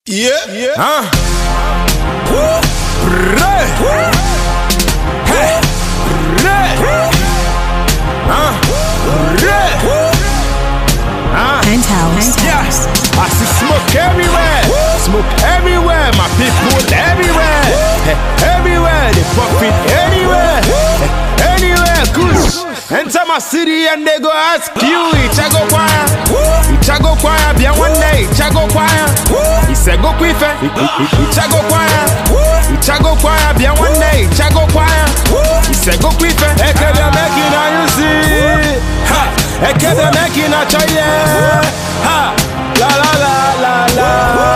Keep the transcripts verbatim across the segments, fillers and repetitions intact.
Yeah, yeah. Huh? Hey. Huh? Huh? Penthouse. Yes. I see smoke everywhere. Smoke everywhere. My people everywhere. Everywhere. They fuck it anywhere. Anywhere. Goose. Enter my city and they go ask you. Ichago choir. Ichago choir. Be one day. Ichago choir. He said go quick. Ichago choir. Ichago choir. Be one day. Ichago choir. He said go quick. Ekebe making a you see. Ha. Ekebe making a choir. Ha. La la la la la.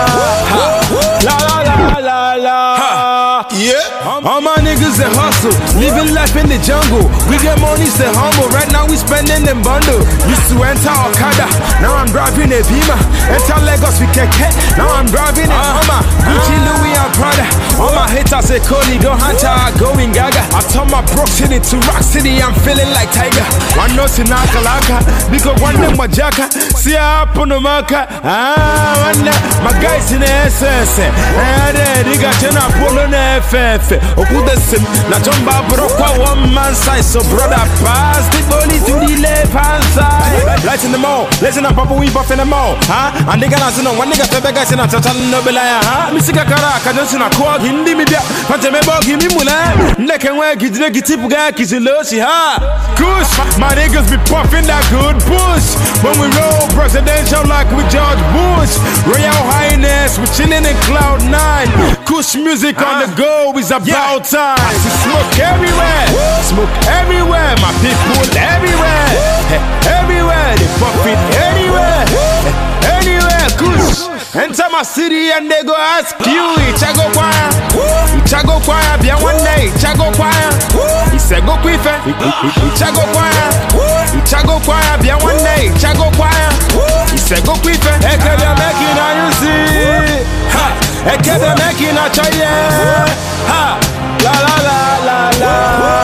Ha. La la la la la. Ha. Yeah. All my niggas that hustle, living life in the jungle. We get money, stay humble. Right now we spending them bundle. Used to enter Okada, now I'm driving a Beamer. Enter Lagos with Keke, now I'm driving a Hummer. Gucci, Louis and Prada. All my haters say Cody, go hunter, I going Gaga. I turn my Brook City to Rock City, I'm feeling like Tiger. One nose in Akalaka, because one name was Jaka. See I up on the market. Ah, one day, my guys in the S S. And they got you now pulling the F F. Okuda sim, na chomba brokwa one man size. So brother, pass the body to the left hand side. Lights in the mall, listen up, papa, we buff in the mall. Huh? And they got us in one nigga, Febe guys in a total nobelaya. Huh? Missika Karaka, just in a quag, hindi me, Fantamebo, give me Mula. Neck and work, it's like a tip guy, kiss a lossy, huh? Kush, my niggas be puffing that good push. When we roll presidential like with George Bush. Royal Highness, we chilling in cloud nine. Kush music on the go is about time. I see smoke everywhere, smoke everywhere. My people everywhere, everywhere. They fuck it anywhere, anywhere. Kush. Enter my city and they go ask you. Ichago choir, Ichago choir. Be one day, Ichago choir. He said go quick, Ichago choir, Ichago choir. Be one day, Ichago choir. He said go quick. Ekebe making a you see. Ha. Ekebe making a choir. Ha. La la la la la.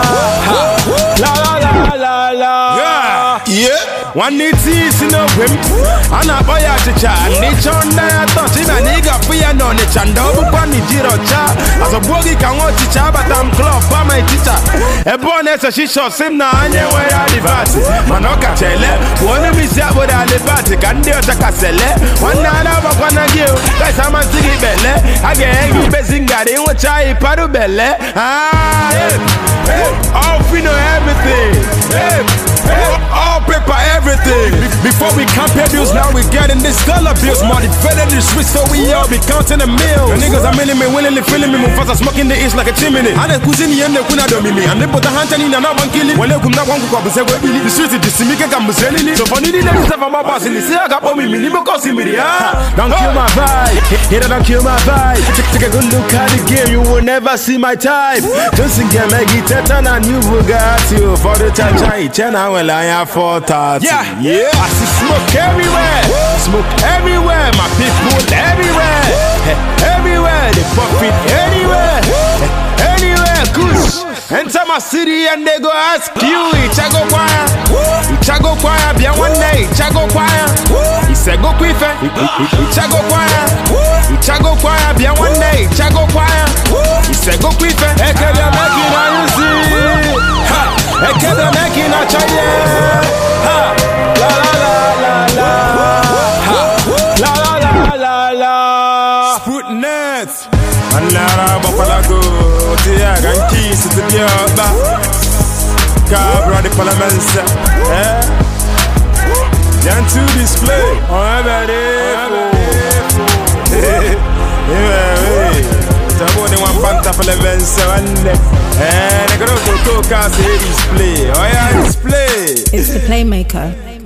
Ha. La la la la la. Yeah. Yeah. One need teeth in a whim. And a boy at the chat. Nature on there, I thought him a nigga for you on the chandou. But me jiro cha. As a bogey can watch teacher, but I'm club by my teacher. A bonnet, she shot him now, and you were at the party. Manoka Chele, one of me said what I live at the Candy or Takasele. One night of a one of you. That's how much to give Belle. I get you basing got in what I padu Belle. Ah, all we know everything. All paper everything. Before we can't pay bills, now we getting this dollar bills. Money fed in the streets, so we all be counting the mills. The niggas are milling me, willingly feeling me. Mufasa smoking the east like a chimney. And the cuisine and the kuna do me. And they put a hand in and one killing. When they come down, one could say, well, the streets is the Simika Camuselli. So for needing them stuff, I'm a boss in the sea. I got me, because in me. Don't kill my vibe. Here, don't kill my vibe. Take a good look at the game, you will never see my type. Just think, make it and a new Bugatti for the Chachai. Chena, well, I have four thoughts. Yeah, yeah. I see smoke everywhere, smoke everywhere. My people everywhere, everywhere. They fuck it anywhere, anywhere. Goose. Enter my city and they go ask you. Ichago choir, Ichago choir. Be one day, Ichago choir. He said go quick, Ichago choir, Ichago choir. Be one day, Ichago choir. He said go quick. Ekebe making a you see. Ha. Ekebe making a choir. Ha. La la la la la. Ha. La la la la la. Sputnet. Anara bapalago. Tia ganki sitiya ba. Cabra de Palamansa. Eh. Down to display. On every. One banta for the events and I got to go to display. Oh yeah, display. It's the Playmaker.